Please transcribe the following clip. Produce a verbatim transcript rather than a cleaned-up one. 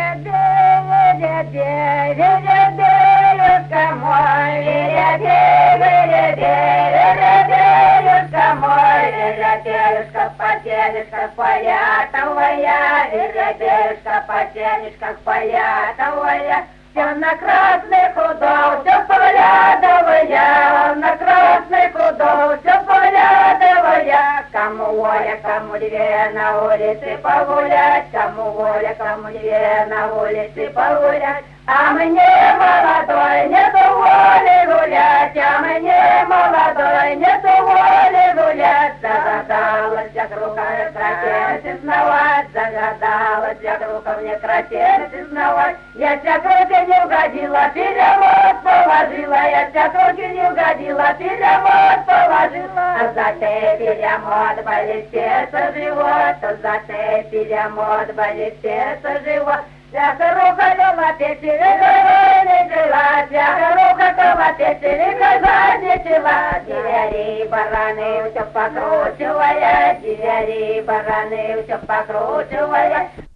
Потерюшка полятовая, веребешка, потерюшка полятовая, все на красный худол, все полядовая, на красный худол, все полядовая. Кому воля, кому две на улице погулять, кому воля, кому две на улице погулять. А мне молодой нету воли гулять, а мне молодой нету воли гулять. Загадалась я друга красивец знавать, загадалась я друга мне красивец знавать. Я вся круги не угодила, перемот положила, я вся круги не угодила, перемот положила. А за ты перемот болит сердце живот, а за ты перемот болит сердце живот. Вся рука дома печи, не жила, вся рука дома печи, не жила. Дивяри бараны все покручивая, дивяри бараны все покручивая.